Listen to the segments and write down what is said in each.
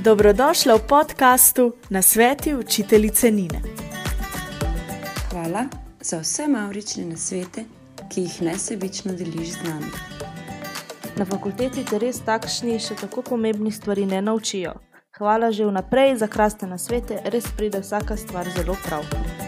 Dobrodošla v podkastu Nasveti učiteljice Nine. Hvala za vse mavrične nasvete, ki jih nesebično deliš z nami. Na fakulteti te res takšni še tako pomembni stvari ne naučijo. Hvala že vnaprej za krasne nasvete, res pride vsaka stvar zelo prav.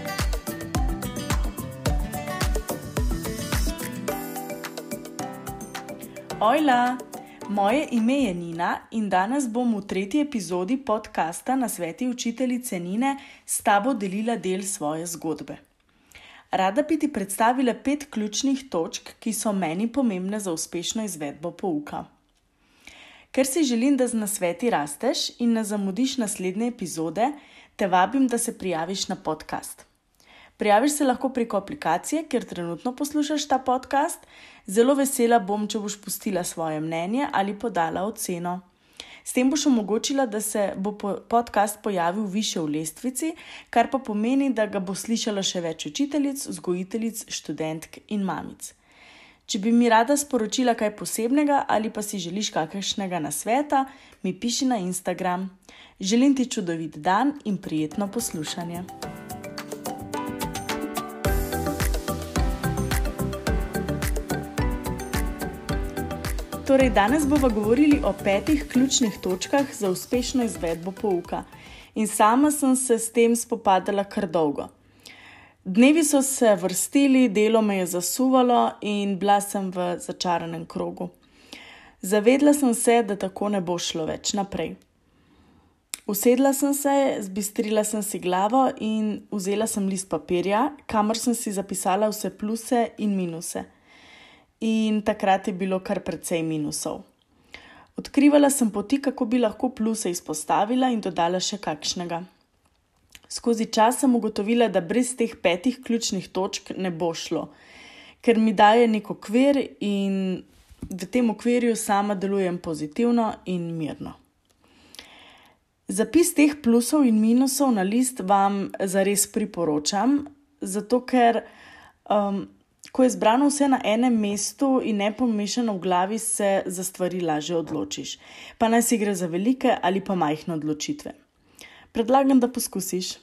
Ojla! Moje ime je Nina in danes bom v 3. epizodi podcasta Nasveti učiteljice Nine s tabo delila del svoje zgodbe. Rada bi ti predstavila 5 ključnih točk, ki so meni pomembne za uspešno izvedbo pouka. Ker si želim, da z nasveti rasteš in ne zamudiš naslednje epizode, te vabim, da se prijaviš na podcast. Prijaviš se lahko preko aplikacije, kjer trenutno poslušaš ta podcast. Zelo vesela bom, če boš pustila svoje mnenje ali podala oceno. S tem boš omogočila, da se bo podcast pojavil višje v lestvici, kar pa pomeni, da ga bo slišalo še več učiteljic, vzgojiteljic, študentk in mamic. Če bi mi rada sporočila kaj posebnega ali pa si želiš kakšnega nasveta, mi piši na Instagram. Želim ti čudovit dan in prijetno poslušanje. Torej, danes bova govorili o 5 ključnih točkah za uspešno izvedbo pouka. In sama sem se s tem spopadala kar dolgo. Dnevi so se vrstili, delo me je zasuvalo in bila sem v začaranem krogu. Zavedla sem se, da tako ne bo šlo več naprej. Usedla sem se, zbistrila sem si glavo in vzela sem list papirja, kamor sem si zapisala vse pluse in minuse. In takrat je bilo kar precej minusov. Odkrivala sem poti, kako bi lahko pluse izpostavila in dodala še kakšnega. Skozi čas sem ugotovila, da brez teh 5 ključnih točk ne bo šlo, ker mi daje nek okvir in v tem okvirju sama delujem pozitivno in mirno. Zapis teh plusov in minusov na list vam zares priporočam, zato ker ko je zbrano vse na enem mestu in ne pomešano v glavi, se za stvari lažje odločiš. Pa naj si gre za velike ali pa majhne odločitve. Predlagam, da poskusiš.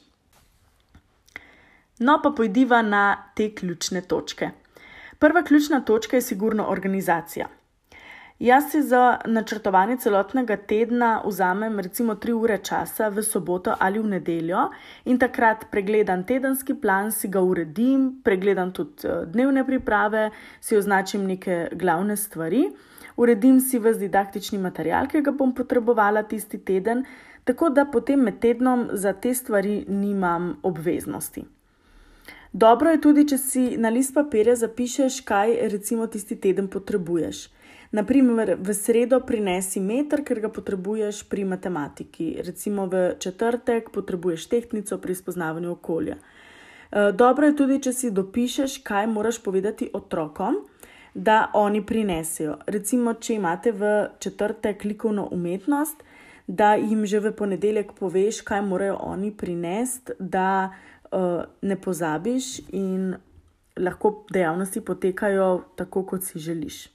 No, pa pojdiva na te ključne točke. Prva ključna točka je sigurno organizacija. Jaz si za načrtovanje celotnega tedna vzamem recimo 3 ure časa v soboto ali v nedeljo in takrat pregledam tedenski plan, si ga uredim, pregledam tudi dnevne priprave, si označim neke glavne stvari, uredim si ves didaktični material, ki ga bom potrebovala tisti teden, tako da potem med tednom za te stvari nimam obveznosti. Dobro je tudi, če si na list papirja zapišeš, kaj recimo tisti teden potrebuješ. Naprimer, v sredo prinesi meter, ker ga potrebuješ pri matematiki. Recimo v četrtek potrebuješ tehtnico pri spoznavanju okolja. Dobro je tudi, če si dopišeš, kaj moraš povedati otrokom, da oni prinesejo. Recimo, če imate v četrtek likovno umetnost, da jim že v ponedeljek poveš, kaj morajo oni prinesti, da ne pozabiš in lahko dejavnosti potekajo tako, kot si želiš.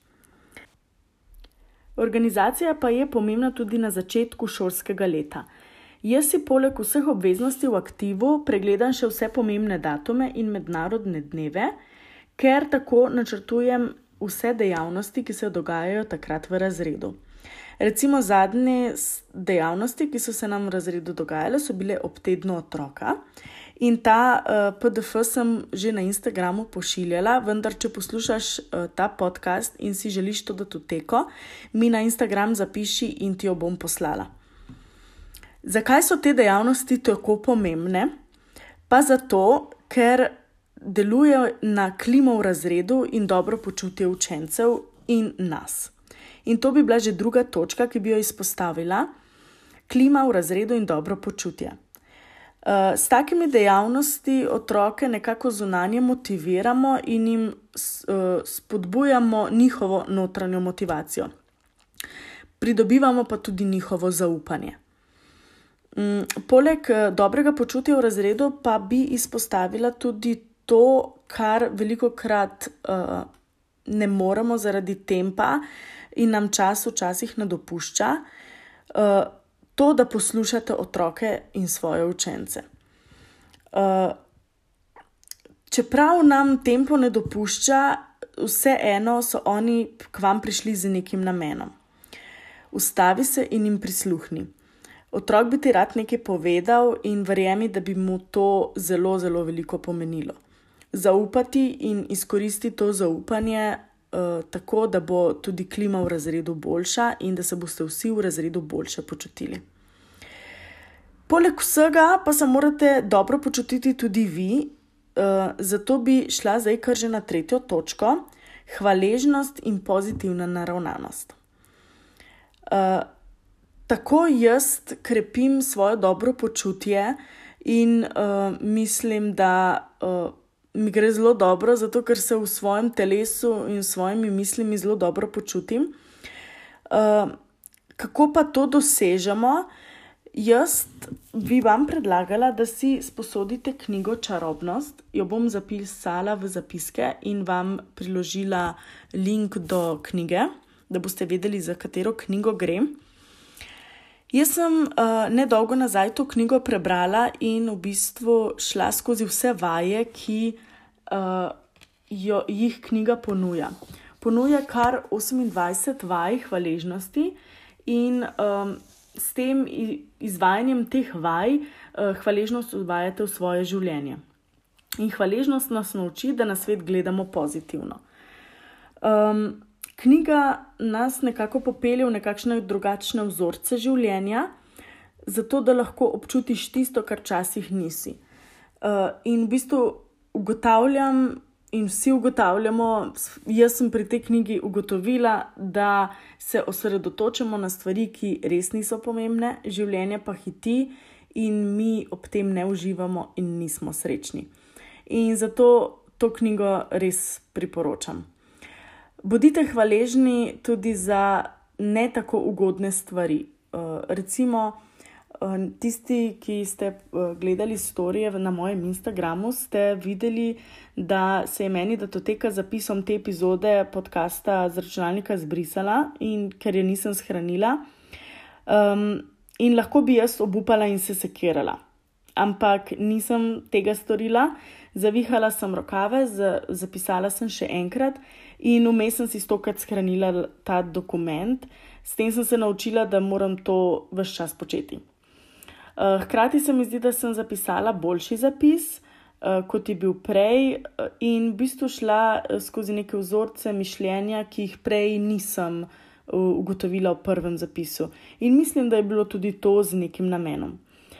Organizacija pa je pomembna tudi na začetku šolskega leta. Jaz si poleg vseh obveznosti v aktivu pregledam še vse pomembne datume in mednarodne dneve, ker tako načrtujem vse dejavnosti, ki se dogajajo takrat v razredu. Recimo zadnje dejavnosti, ki so se nam v razredu dogajale, so bile ob tednu otroka. In ta PDF sem že na Instagramu pošiljala, vendar če poslušaš ta podcast in si želiš to datoteko, mi na Instagram zapiši in ti jo bom poslala. Zakaj so te dejavnosti tako pomembne? Pa zato, ker delujejo na klimo v razredu in dobro počutje učencev in nas. In to bi bila že druga točka, ki bi jo izpostavila. Klima v razredu in dobro počutje. S takimi dejavnosti otroke nekako zunanje motiviramo in jim spodbujamo njihovo notranjo motivacijo. Pridobivamo pa tudi njihovo zaupanje. Poleg dobrega počutja v razredu pa bi izpostavila tudi to, kar velikokrat ne moremo zaradi tempa in nam čas včasih ne dopušča. to, da poslušate otroke in svoje učence. Čeprav nam tempo ne dopušča, vseeno so oni k vam prišli z nekim namenom. Ustavi se in jim prisluhni. Otrok bi ti rad nekaj povedal in verjemi, da bi mu to zelo, zelo veliko pomenilo. Zaupati in izkoristi to zaupanje tako, da bo tudi klima v razredu boljša in da se boste vsi v razredu boljše počutili. Poleg vsega pa se morate dobro počutiti tudi vi, zato bi šla zdaj kar že na 3. točko, hvaležnost in pozitivna naravnanost. Tako jaz krepim svoje dobro počutje in mislim, da mi gre zelo dobro, zato ker se v svojem telesu in svojimi mislimi zelo dobro počutim. Kako pa to dosežemo? Jaz bi vam predlagala, da si sposodite knjigo Čarobnost. Jo bom zapisala v zapiske in vam priložila link do knjige, da boste vedeli, za katero knjigo gre. Jaz sem nedolgo nazaj to knjigo prebrala in v bistvu šla skozi vse vaje, ki jih knjiga ponuja. Ponuja kar 28 vaj hvaležnosti in s tem izvajanjem teh vaj hvaležnost uvajate v svoje življenje. In hvaležnost nas nauči, da na svet gledamo pozitivno. Knjiga nas nekako popelje v nekakšne drugačne vzorce življenja, zato da lahko občutiš tisto, kar včasih nisi. In v bistvu ugotavljam in vsi ugotavljamo, jaz sem pri tej knjigi ugotovila, da se osredotočamo na stvari, ki res niso pomembne, življenje pa hiti in mi ob tem ne uživamo in nismo srečni. In zato to knjigo res priporočam. Bodite hvaležni tudi za ne tako ugodne stvari. Recimo, tisti, ki ste gledali storije na mojem Instagramu, ste videli, da se je meni datoteka z zapisom te epizode podcasta z računalnika zbrisala, in ker je nisem shranila. In lahko bi jaz obupala in se sekirala. Ampak nisem tega storila, zavihala sem rokave, zapisala sem še enkrat in vmes sem si 100-krat shranila ta dokument. S tem sem se naučila, da moram to ves čas početi. Hkrati se mi zdi, da sem zapisala boljši zapis, kot je bil prej, in v bistvu šla skozi neke vzorce mišljenja, ki jih prej nisem ugotovila v prvem zapisu. In mislim, da je bilo tudi to z nekim namenom.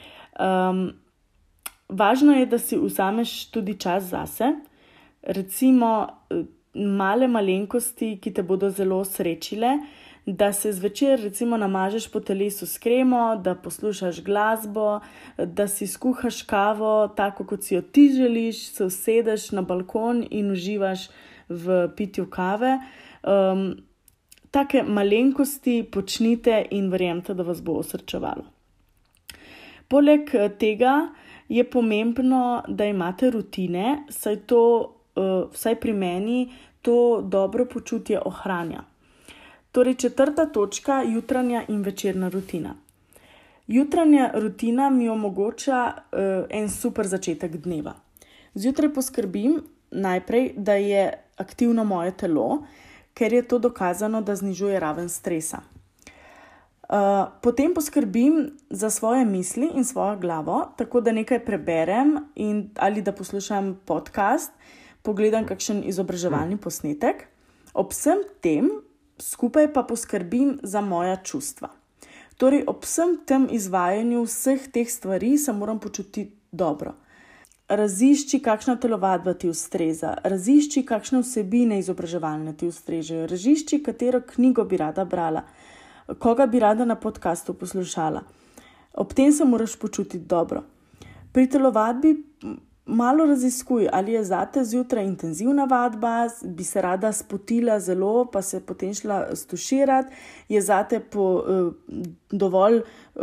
Važno je, da si vzameš tudi čas zase, recimo male malenkosti, ki te bodo zelo srečile, da se zvečer recimo namažeš po telesu s kremo, da poslušaš glasbo, da si skuhaš kavo tako, kot si jo ti želiš, se usedeš na balkon in uživaš v pitju kave. Take malenkosti počnite in verjemite, da vas bo osrečevalo. Poleg tega je pomembno, da imate rutine, saj to, vsaj pri meni, to dobro počutje ohranja. Torej, 4. točka, jutranja in večerna rutina. Jutranja rutina mi omogoča en super začetek dneva. Zjutraj poskrbim najprej, da je aktivno moje telo, ker je to dokazano, da znižuje raven stresa. Potem poskrbim za svoje misli in svojo glavo, tako da nekaj preberem ali da poslušam podcast, pogledam kakšen izobraževalni posnetek. Ob vsem tem skupaj pa poskrbim za moja čustva. Torej, ob vsem tem izvajanju vseh teh stvari se moram počutiti dobro. Razišči, kakšna telovadba ti ustreza, razišči, kakšne vsebine izobraževalne ti ustrežejo, razišči, katero knjigo bi rada brala, koga bi rada na podcastu poslušala. Ob tem se moraš počutiti dobro. Pri telovadbi malo raziskuj, ali je zate zjutraj intenzivna vadba, bi se rada spotila zelo, pa se potem šla stuširati, je zate dovolj,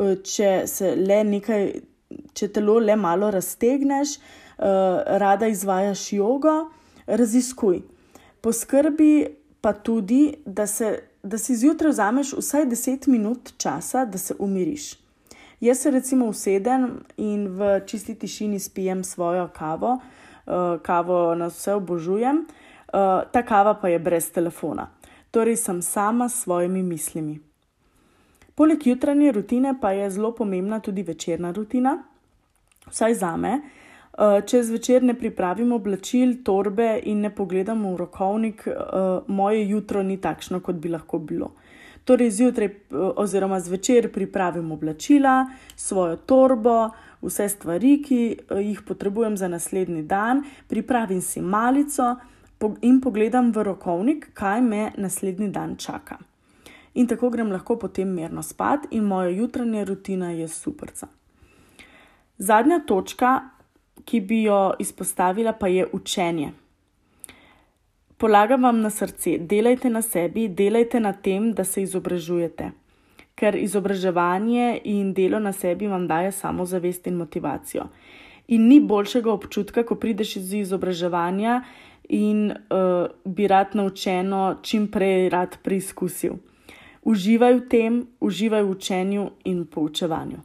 če telo le malo raztegneš, rada izvajaš jogo, raziskuj. Poskrbi pa tudi, da si zjutraj vzameš vsaj 10 minut časa, da se umiriš. Jaz se recimo usedem in v čisti tišini spijem svojo kavo. Kavo na vse obožujem. Ta kava pa je brez telefona. Torej sem sama s svojimi mislimi. Poleg jutranje rutine pa je zelo pomembna tudi večerna rutina. Vsaj zame. Če zvečer ne pripravim oblačil, torbe in ne pogledam v rokovnik, moje jutro ni takšno, kot bi lahko bilo. Torej zjutraj oziroma zvečer pripravim oblačila, svojo torbo, vse stvari, ki jih potrebujem za naslednji dan, pripravim si malico in pogledam v rokovnik, kaj me naslednji dan čaka. In tako grem lahko potem mirno spat in moja jutranja rutina je superca. Zadnja točka, ki bi jo izpostavila, pa je učenje. Polagam vam na srce, delajte na sebi, delajte na tem, da se izobražujete. Ker izobraževanje in delo na sebi vam daje samozavest in motivacijo. In ni boljšega občutka, ko prideš iz izobraževanja in bi rad naučeno čim prej rad preizkusil. Uživaj v tem, uživaj v učenju in poučevanju.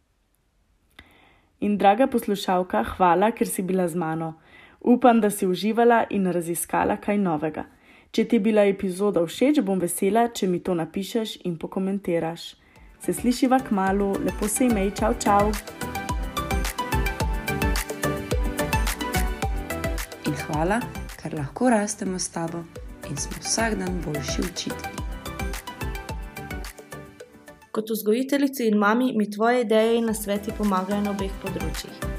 In draga poslušalka, hvala, ker si bila z mano. Upam, da si uživala in raziskala kaj novega. Če ti je bila epizoda všeč, bom vesela, če mi to napišeš in pokomentiraš. Se slišiva kmalu, lepo se imej, čau, čau. In hvala, ker lahko rastemo s tabo in smo vsak dan boljši učitelji. Kot vzgojiteljici in mami mi tvoje ideje in nasveti pomagajo na obeh področjih.